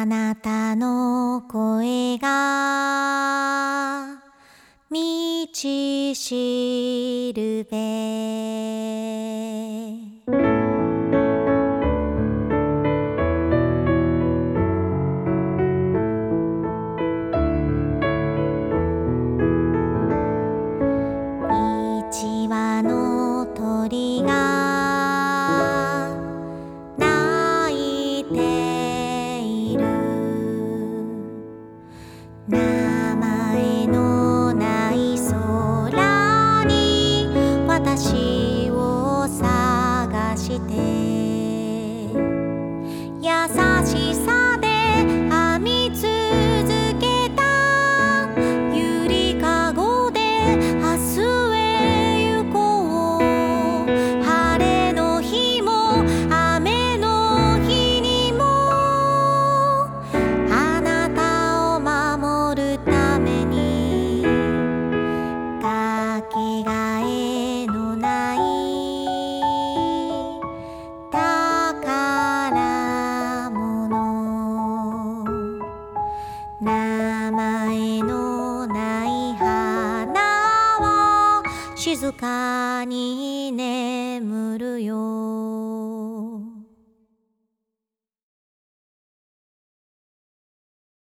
あなたの声が道しるべ。一羽の鳥が鳴いている。名前のない空に私を探して、優しさで編み続けたゆりかごで明日へ行こう。晴れの日も雨の日にもあなたを守るために、かけがえのない宝物。名前のない花は静かに眠るよ。